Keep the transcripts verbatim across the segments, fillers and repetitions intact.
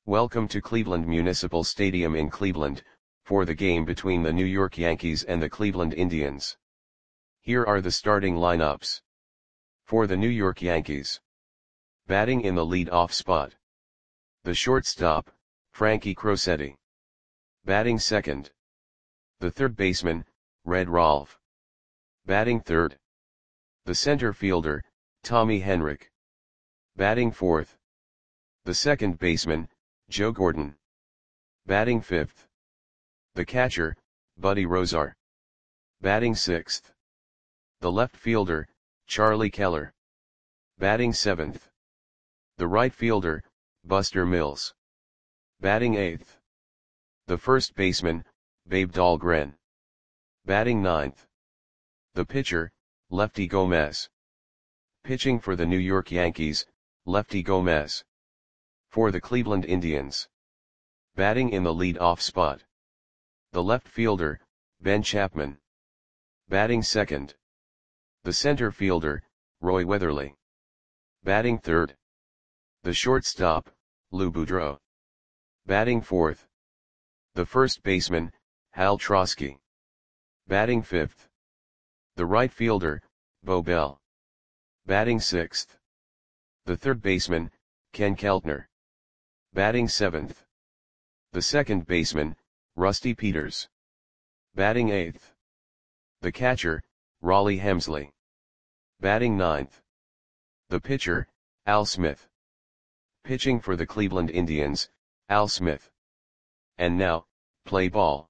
Welcome to Cleveland Municipal Stadium in Cleveland, for the game between the New York Yankees and the Cleveland Indians. Here are the starting lineups. For the New York Yankees. Batting in the lead-off spot. The shortstop, Frankie Crosetti. Batting second. The third baseman, Red Rolfe. Batting third. The center fielder, Tommy Henrich. Batting fourth. The second baseman, Joe Gordon. Batting fifth. The catcher, Buddy Rozar. Batting sixth. The left fielder, Charlie Keller. Batting seventh. The right fielder, Buster Mills. Batting eighth. The first baseman, Babe Dahlgren. Batting ninth. The pitcher, Lefty Gomez. Pitching for the New York Yankees, Lefty Gomez. For the Cleveland Indians. Batting in the lead-off spot. The left fielder, Ben Chapman. Batting second. The center fielder, Roy Weatherly. Batting third. The shortstop, Lou Boudreau. Batting fourth. The first baseman, Hal Trosky. Batting fifth. The right fielder, Bo Bell. Batting sixth. The third baseman, Ken Keltner. Batting seventh. The second baseman, Rusty Peters. Batting eighth. The catcher, Rollie Hemsley. Batting ninth. The pitcher, Al Smith. Pitching for the Cleveland Indians, Al Smith. And now, play ball.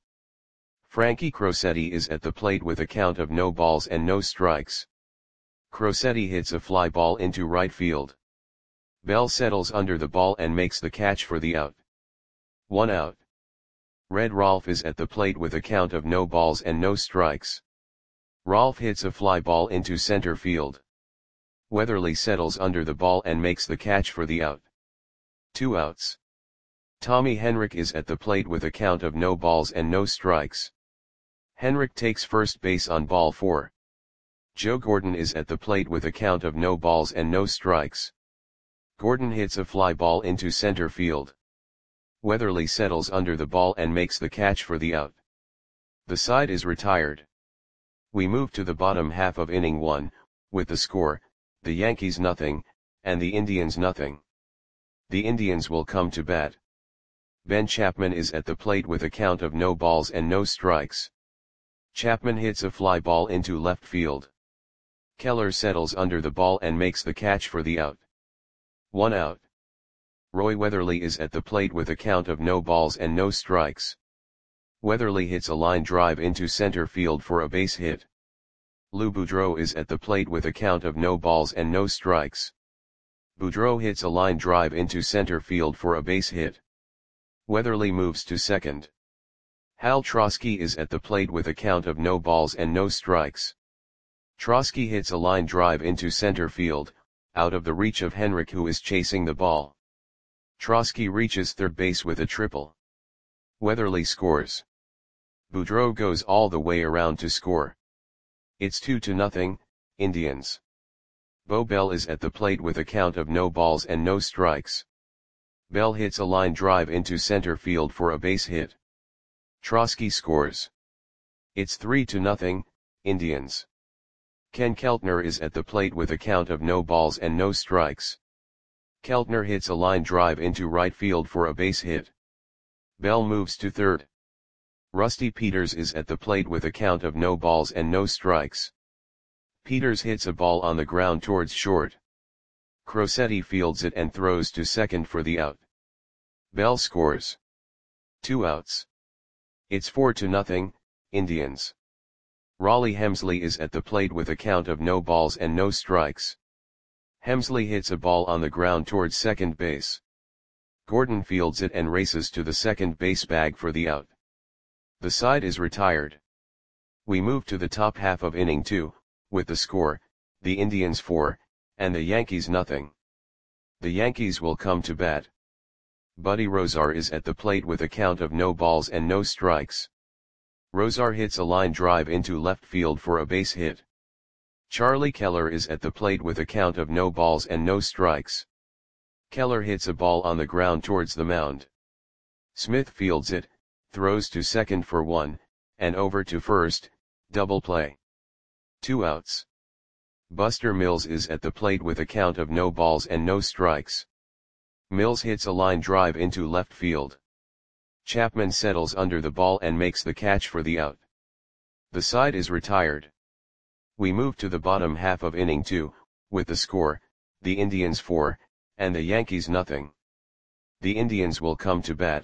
Frankie Crosetti is at the plate with a count of no balls and no strikes. Crosetti hits a fly ball into right field. Bell settles under the ball and makes the catch for the out. One out. Red Rolfe is at the plate with a count of no balls and no strikes. Rolfe hits a fly ball into center field. Weatherly settles under the ball and makes the catch for the out. Two outs. Tommy Henrich is at the plate with a count of no balls and no strikes. Henrich takes first base on ball four. Joe Gordon is at the plate with a count of no balls and no strikes. Gordon hits a fly ball into center field. Weatherly settles under the ball and makes the catch for the out. The side is retired. We move to the bottom half of inning one, with the score, the Yankees nothing, and the Indians nothing. The Indians will come to bat. Ben Chapman is at the plate with a count of no balls and no strikes. Chapman hits a fly ball into left field. Keller settles under the ball and makes the catch for the out. One out. Roy Weatherly is at the plate with a count of no balls and no strikes. Weatherly hits a line drive into center field for a base hit. Lou Boudreau is at the plate with a count of no balls and no strikes. Boudreau hits a line drive into center field for a base hit. Weatherly moves to second. Hal Trosky is at the plate with a count of no balls and no strikes. Trosky hits a line drive into center field, out of the reach of Henrich, who is chasing the ball. Trosky reaches third base with a triple. Weatherly scores. Boudreau goes all the way around to score. It's two to nothing, Indians. Bo Bell is at the plate with a count of no balls and no strikes. Bell hits a line drive into center field for a base hit. Trosky scores. It's three to nothing, Indians. Ken Keltner is at the plate with a count of no balls and no strikes. Keltner hits a line drive into right field for a base hit. Bell moves to third. Rusty Peters is at the plate with a count of no balls and no strikes. Peters hits a ball on the ground towards short. Crosetti fields it and throws to second for the out. Bell scores. Two outs. It's four to nothing, Indians. Rollie Hemsley is at the plate with a count of no balls and no strikes. Hemsley hits a ball on the ground towards second base. Gordon fields it and races to the second base bag for the out. The side is retired. We move to the top half of inning two, with the score, the Indians four, and the Yankees nothing. The Yankees will come to bat. Buddy Rozar is at the plate with a count of no balls and no strikes. Rozar hits a line drive into left field for a base hit. Charlie Keller is at the plate with a count of no balls and no strikes. Keller hits a ball on the ground towards the mound. Smith fields it, throws to second for one, and over to first, double play. Two outs. Buster Mills is at the plate with a count of no balls and no strikes. Mills hits a line drive into left field. Chapman settles under the ball and makes the catch for the out. The side is retired. We move to the bottom half of inning two, with the score, the Indians four, and the Yankees nothing. The Indians will come to bat.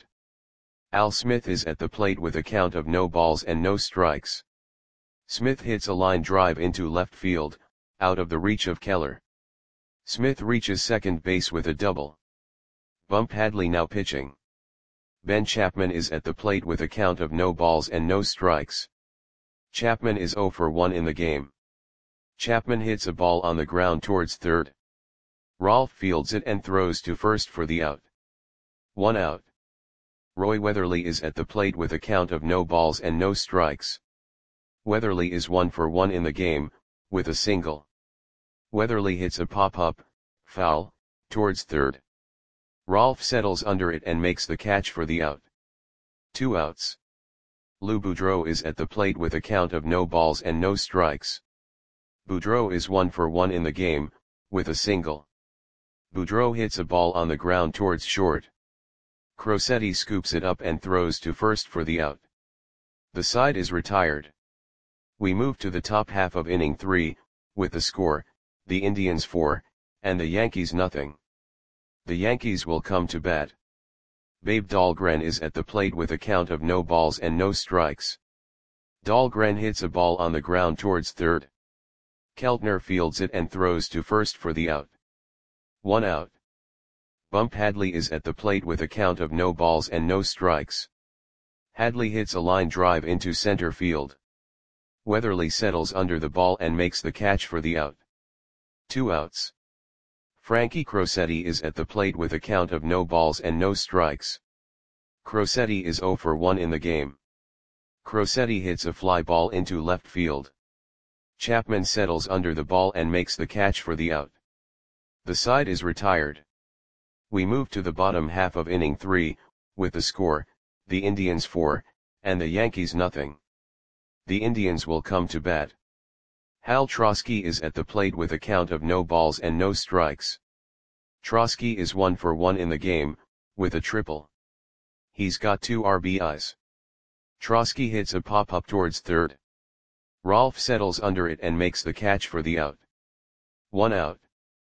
Al Smith is at the plate with a count of no balls and no strikes. Smith hits a line drive into left field, out of the reach of Keller. Smith reaches second base with a double. Bump Hadley now pitching. Ben Chapman is at the plate with a count of no balls and no strikes. Chapman is oh for one in the game. Chapman hits a ball on the ground towards third. Rolfe fields it and throws to first for the out. One out. Roy Weatherly is at the plate with a count of no balls and no strikes. Weatherly is one for one in the game, with a single. Weatherly hits a pop-up, foul, towards third. Rolfe settles under it and makes the catch for the out. Two outs. Lou Boudreau is at the plate with a count of no balls and no strikes. Boudreau is one for one in the game, with a single. Boudreau hits a ball on the ground towards short. Crosetti scoops it up and throws to first for the out. The side is retired. We move to the top half of inning three, with the score, the Indians four, and the Yankees nothing. The Yankees will come to bat. Babe Dahlgren is at the plate with a count of no balls and no strikes. Dahlgren hits a ball on the ground towards third. Keltner fields it and throws to first for the out. One out. Bump Hadley is at the plate with a count of no balls and no strikes. Hadley hits a line drive into center field. Weatherly settles under the ball and makes the catch for the out. Two outs. Frankie Crosetti is at the plate with a count of no balls and no strikes. Crosetti is oh for one in the game. Crosetti hits a fly ball into left field. Chapman settles under the ball and makes the catch for the out. The side is retired. We move to the bottom half of inning three, with the score, the Indians four, and the Yankees nothing. The Indians will come to bat. Hal Trosky is at the plate with a count of no balls and no strikes. Trosky is one for one in the game, with a triple. He's got two R B Is. Trosky hits a pop-up towards third. Rolfe settles under it and makes the catch for the out. One out.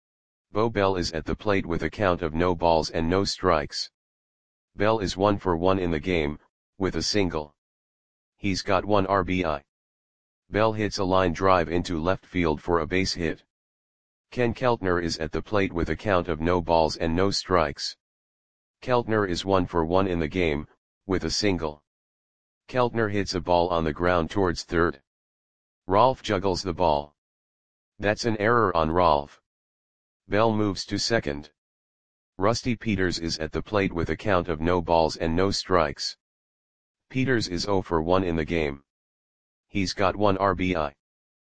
Bo Bell is at the plate with a count of no balls and no strikes. Bell is one for one in the game, with a single. He's got one R B I. Bell hits a line drive into left field for a base hit. Ken Keltner is at the plate with a count of no balls and no strikes. Keltner is one for one in the game, with a single. Keltner hits a ball on the ground towards third. Rolfe juggles the ball. That's an error on Rolfe. Bell moves to second. Rusty Peters is at the plate with a count of no balls and no strikes. Peters is oh for one in the game. He's got one R B I.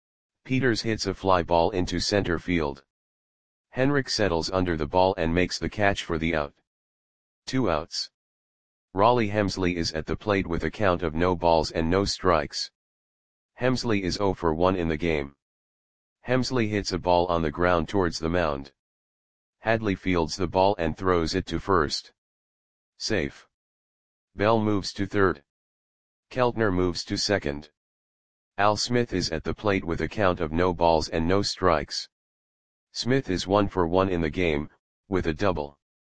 Peters hits a fly ball into center field. Henrik settles under the ball and makes the catch for the out. Two outs. Raleigh Hemsley is at the plate with a count of no balls and no strikes. Hemsley is oh for one in the game. Hemsley hits a ball on the ground towards the mound. Hadley fields the ball and throws it to first. Safe. Bell moves to third. Keltner moves to second. Al Smith is at the plate with a count of no balls and no strikes. Smith is one for one in the game, with a double.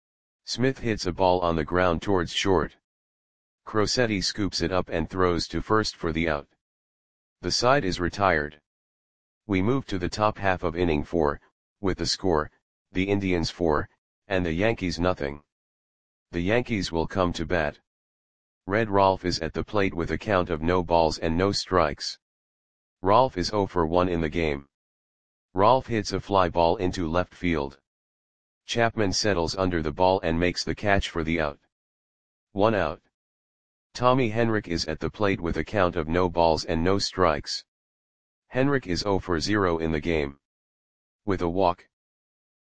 Smith hits a ball on the ground towards short. Crosetti scoops it up and throws to first for the out. The side is retired. We move to the top half of inning four, with the score, the Indians four, and the Yankees nothing. The Yankees will come to bat. Red Rolfe is at the plate with a count of no balls and no strikes. Rolfe is oh for one in the game. Rolfe hits a fly ball into left field. Chapman settles under the ball and makes the catch for the out. One out. Tommy Henrik is at the plate with a count of no balls and no strikes. Henrik is oh for zero in the game. With a walk.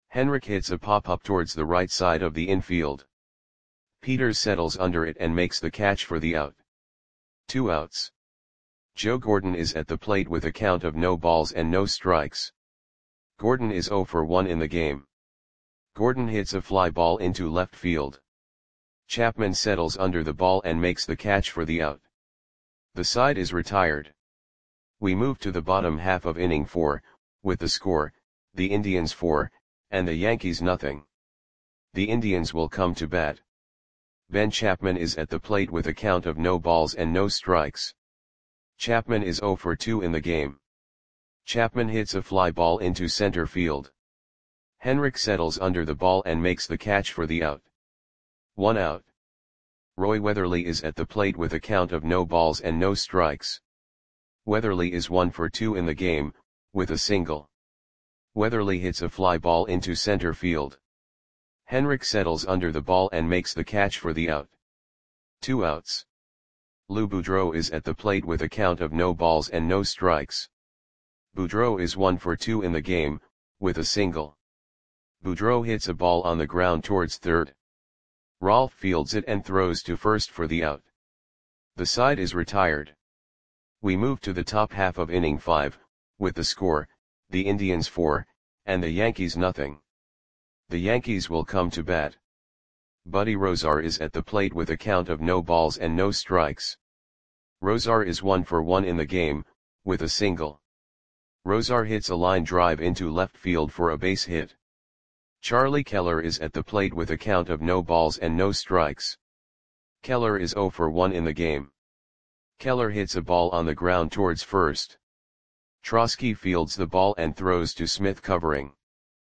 Henrik hits a pop-up towards the right side of the infield. Peters settles under it and makes the catch for the out. Two outs. Joe Gordon is at the plate with a count of no balls and no strikes. Gordon is oh for one in the game. Gordon hits a fly ball into left field. Chapman settles under the ball and makes the catch for the out. The side is retired. We move to the bottom half of inning four, with the score, the Indians four, and the Yankees nothing. The Indians will come to bat. Ben Chapman is at the plate with a count of no balls and no strikes. Chapman is oh for two in the game. Chapman hits a fly ball into center field. Henrik settles under the ball and makes the catch for the out. One out. Roy Weatherly is at the plate with a count of no balls and no strikes. Weatherly is one for two in the game, with a single. Weatherly hits a fly ball into center field. Henrik settles under the ball and makes the catch for the out. Two outs. Lou Boudreau is at the plate with a count of no balls and no strikes. Boudreau is one for two in the game, with a single. Boudreau hits a ball on the ground towards third. Rolfe fields it and throws to first for the out. The side is retired. We move to the top half of inning five, with the score, the Indians four, and the Yankees nothing. The Yankees will come to bat. Buddy Rozar is at the plate with a count of no balls and no strikes. Rozar is one for one in the game, with a single. Rozar hits a line drive into left field for a base hit. Charlie Keller is at the plate with a count of no balls and no strikes. Keller is oh for one in the game. Keller hits a ball on the ground towards first. Trosky fields the ball and throws to Smith covering.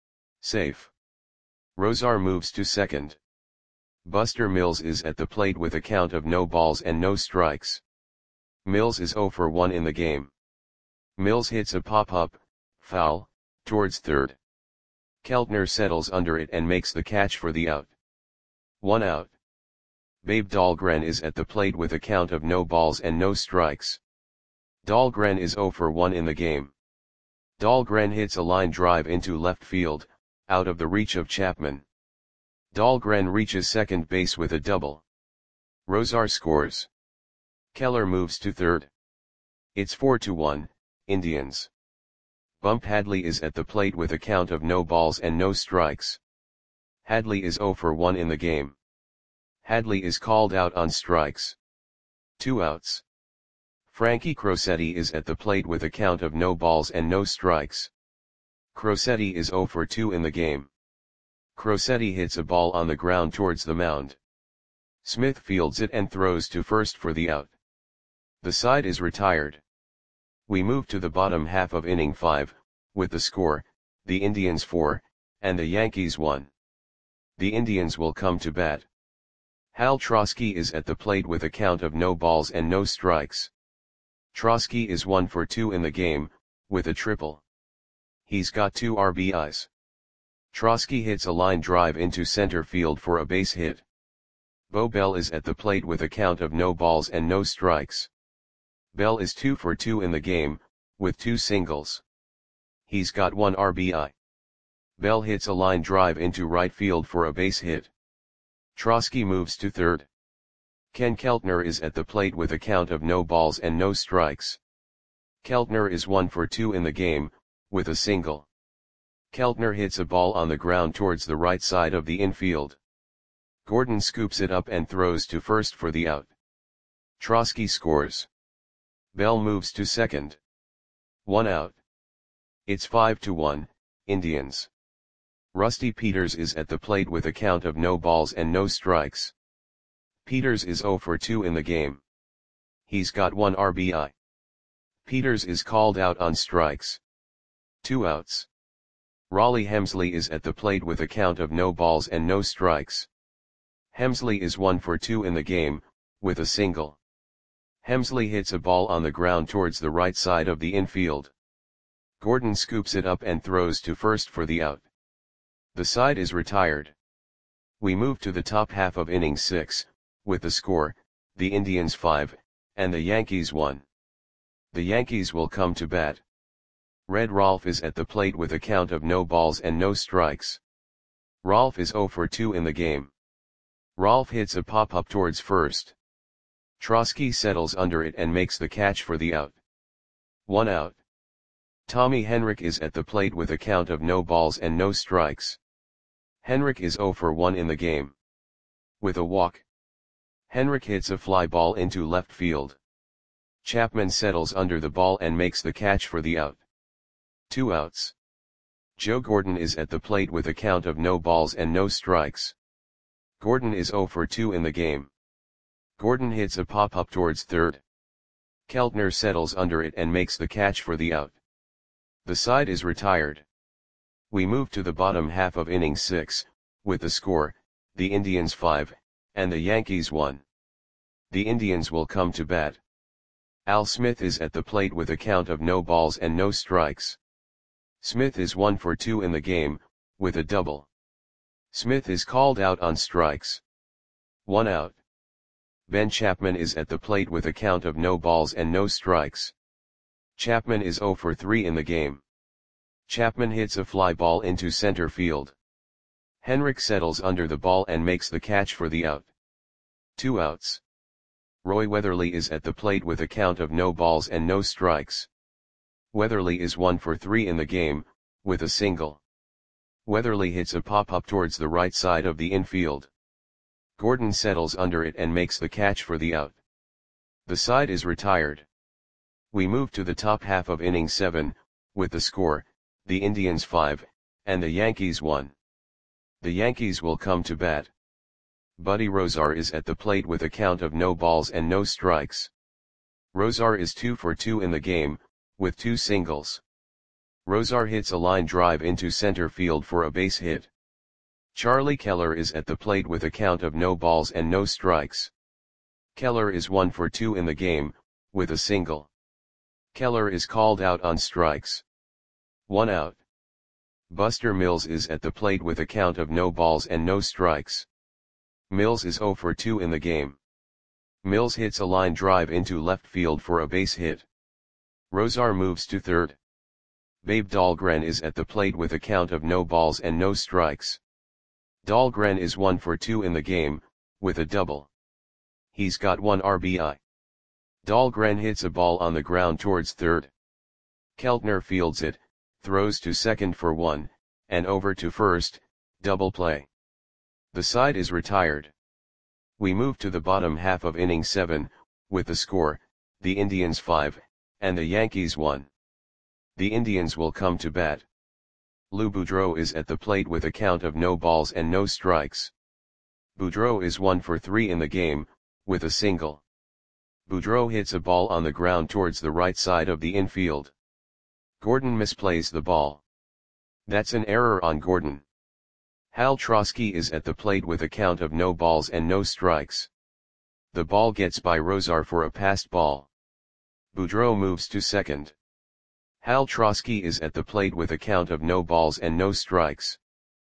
Safe. Rozar moves to second. Buster Mills is at the plate with a count of no balls and no strikes. Mills is oh for one in the game. Mills hits a pop-up, foul, towards third. Keltner settles under it and makes the catch for the out. One out. Babe Dahlgren is at the plate with a count of no balls and no strikes. Dahlgren is oh for one in the game. Dahlgren hits a line drive into left field, out of the reach of Chapman. Dahlgren reaches second base with a double. Rozar scores. Keller moves to third. It's four to one, Indians. Bump Hadley is at the plate with a count of no balls and no strikes. Hadley is oh for one in the game. Hadley is called out on strikes. Two outs. Frankie Crosetti is at the plate with a count of no balls and no strikes. Crosetti is oh for two in the game. Crosetti hits a ball on the ground towards the mound. Smith fields it and throws to first for the out. The side is retired. We move to the bottom half of inning five, with the score, the Indians four, and the Yankees one. The Indians will come to bat. Hal Trosky is at the plate with a count of no balls and no strikes. Trosky is one for two in the game, with a triple. He's got two R B Is. Trosky hits a line drive into center field for a base hit. Bo Bell is at the plate with a count of no balls and no strikes. Bell is two for two in the game, with two singles. He's got one R B I. Bell hits a line drive into right field for a base hit. Trosky moves to third. Ken Keltner is at the plate with a count of no balls and no strikes. Keltner is one for two in the game, with a single. Keltner hits a ball on the ground towards the right side of the infield. Gordon scoops it up and throws to first for the out. Trosky scores. Bell moves to second. One out. It's five to one, Indians. Rusty Peters is at the plate with a count of no balls and no strikes. Peters is oh for two in the game. He's got one R B I. Peters is called out on strikes. Two outs. Raleigh Hemsley is at the plate with a count of no balls and no strikes. Hemsley is one for two in the game, with a single. Hemsley hits a ball on the ground towards the right side of the infield. Gordon scoops it up and throws to first for the out. The side is retired. We move to the top half of inning six, with the score, the Indians five, and the Yankees one. The Yankees will come to bat. Red Rolfe is at the plate with a count of no balls and no strikes. Rolf is zero for two in the game. Rolf hits a pop-up towards first. Trotsky settles under it and makes the catch for the out. One out. Tommy Henrik is at the plate with a count of no balls and no strikes. Henrik is zero for one in the game. With a walk, Henrik hits a fly ball into left field. Chapman settles under the ball and makes the catch for the out. Two outs. Joe Gordon is at the plate with a count of no balls and no strikes. Gordon is zero for two in the game. Gordon hits a pop-up towards third. Keltner settles under it and makes the catch for the out. The side is retired. We move to the bottom half of inning six, with the score, the Indians five, and the Yankees one. The Indians will come to bat. Al Smith is at the plate with a count of no balls and no strikes. Smith is one for two in the game, with a double. Smith is called out on strikes. One out. Ben Chapman is at the plate with a count of no balls and no strikes. Chapman is zero for three in the game. Chapman hits a fly ball into center field. Henrik settles under the ball and makes the catch for the out. Two outs. Roy Weatherly is at the plate with a count of no balls and no strikes. Weatherly is one for three in the game, with a single. Weatherly hits a pop-up towards the right side of the infield. Gordon settles under it and makes the catch for the out. The side is retired. We move to the top half of inning seven, with the score, the Indians five, and the Yankees one. The Yankees will come to bat. Buddy Rozar is at the plate with a count of no balls and no strikes. Rozar is two for two in the game, with two singles. Rozar hits a line drive into center field for a base hit. Charlie Keller is at the plate with a count of no balls and no strikes. Keller is one for two in the game, with a single. Keller is called out on strikes. One out. Buster Mills is at the plate with a count of no balls and no strikes. Mills is zero for two in the game. Mills hits a line drive into left field for a base hit. Rozar moves to third. Babe Dahlgren is at the plate with a count of no balls and no strikes. Dahlgren is one for two in the game, with a double. He's got one R B I. Dahlgren hits a ball on the ground towards third. Keltner fields it, throws to second for one, and over to first, double play. The side is retired. We move to the bottom half of inning seven, with the score, the Indians five, and the Yankees one. The Indians will come to bat. Lou Boudreau is at the plate with a count of no balls and no strikes. Boudreau is one for three in the game, with a single. Boudreau hits a ball on the ground towards the right side of the infield. Gordon misplays the ball. That's an error on Gordon. Hal Trotsky is at the plate with a count of no balls and no strikes. The ball gets by Rozar for a passed ball. Boudreau moves to second. Hal Trotsky is at the plate with a count of no balls and no strikes.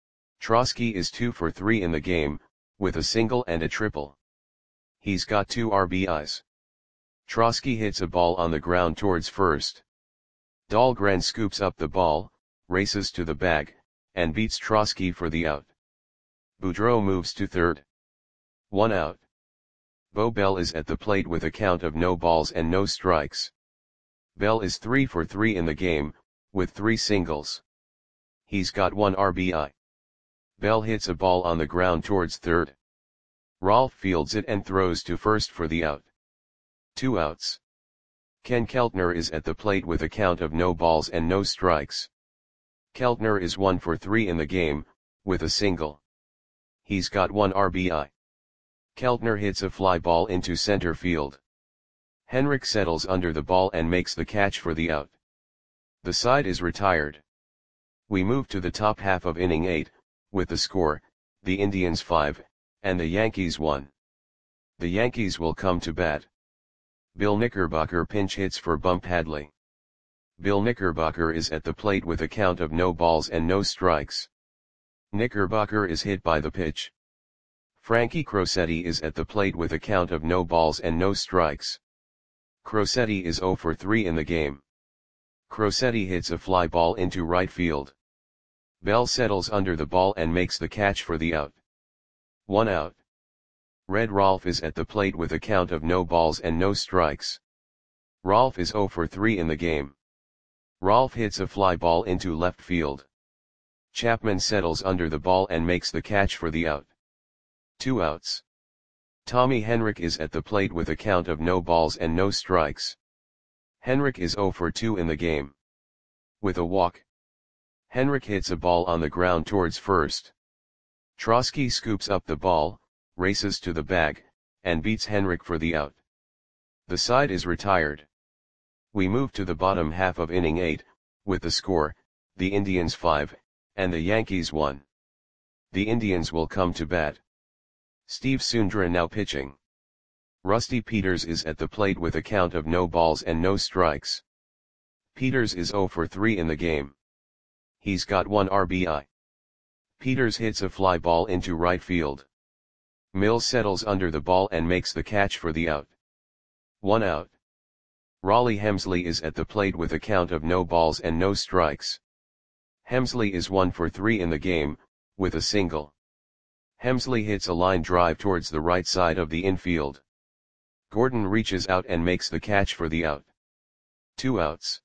Trotsky is two for three in the game, with a single and a triple. He's got two R B Is. Trotsky hits a ball on the ground towards first. Dahlgren scoops up the ball, races to the bag, and beats Trotsky for the out. Boudreau moves to third. One out. Bo Bell is at the plate with a count of no balls and no strikes. Bell is three for three in the game, with three singles. He's got one R B I. Bell hits a ball on the ground towards third. Rolf fields it and throws to first for the out. Two outs. Ken Keltner is at the plate with a count of no balls and no strikes. Keltner is one for three in the game, with a single. He's got one R B I. Keltner hits a fly ball into center field. Henrik settles under the ball and makes the catch for the out. The side is retired. We move to the top half of inning eight, with the score, the Indians five, and the Yankees one. The Yankees will come to bat. Bill Knickerbocker pinch hits for Bump Hadley. Bill Knickerbocker is at the plate with a count of no balls and no strikes. Knickerbocker is hit by the pitch. Frankie Crosetti is at the plate with a count of no balls and no strikes. Crosetti is zero for three in the game. Crosetti hits a fly ball into right field. Bell settles under the ball and makes the catch for the out. One out. Red Rolf is at the plate with a count of no balls and no strikes. Rolf is zero for three in the game. Rolf hits a fly ball into left field. Chapman settles under the ball and makes the catch for the out. Two outs. Tommy Henrik is at the plate with a count of no balls and no strikes. Henrik is zero for two in the game. With a walk. Henrik hits a ball on the ground towards first. Trotsky scoops up the ball, races to the bag, and beats Henrik for the out. The side is retired. We move to the bottom half of inning eight, with the score, the Indians five, and the Yankees one. The Indians will come to bat. Steve Sundra now pitching. Rusty Peters is at the plate with a count of no balls and no strikes. Peters is zero for three in the game. He's got one R B I. Peters hits a fly ball into right field. Mills settles under the ball and makes the catch for the out. One out. Raleigh Hemsley is at the plate with a count of no balls and no strikes. Hemsley is one for three in the game, with a single. Hemsley hits a line drive towards the right side of the infield. Gordon reaches out and makes the catch for the out. Two outs.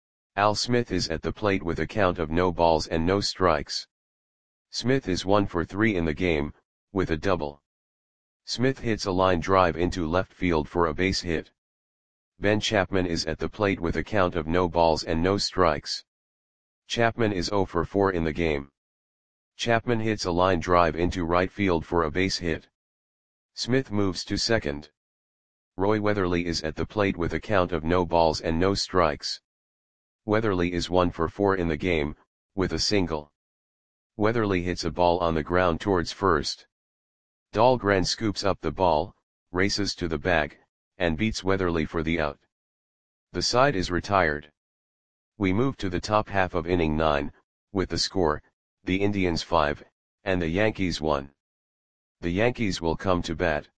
Al Smith is at the plate with a count of no balls and no strikes. Smith is one for three in the game, with a double. Smith hits a line drive into left field for a base hit. Ben Chapman is at the plate with a count of no balls and no strikes. Chapman is zero for four in the game. Chapman hits a line drive into right field for a base hit. Smith moves to second. Roy Weatherly is at the plate with a count of no balls and no strikes. Weatherly is one for four in the game, with a single. Weatherly hits a ball on the ground towards first. Dahlgren scoops up the ball, races to the bag, and beats Weatherly for the out. The side is retired. We move to the top half of inning nine, with the score, the Indians five, and the Yankees one. The Yankees will come to bat.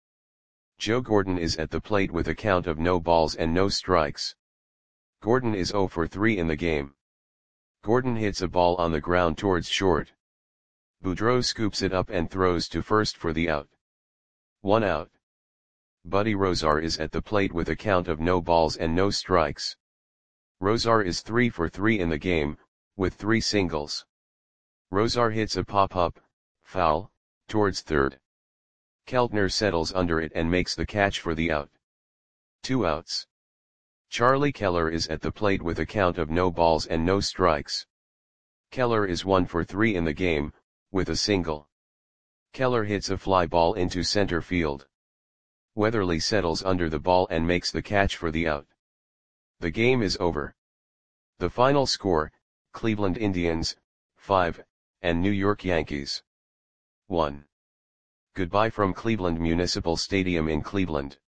Joe Gordon is at the plate with a count of no balls and no strikes. Gordon is zero for three in the game. Gordon hits a ball on the ground towards short. Boudreau scoops it up and throws to first for the out. One out. Buddy Rozar is at the plate with a count of no balls and no strikes. Rozar is three for three in the game, with three singles. Rozar hits a pop-up, foul, towards third. Keltner settles under it and makes the catch for the out. Two outs. Charlie Keller is at the plate with a count of no balls and no strikes. Keller is one for three in the game, with a single. Keller hits a fly ball into center field. Weatherly settles under the ball and makes the catch for the out. The game is over. The final score, Cleveland Indians, five, and New York Yankees, one. Goodbye from Cleveland Municipal Stadium in Cleveland.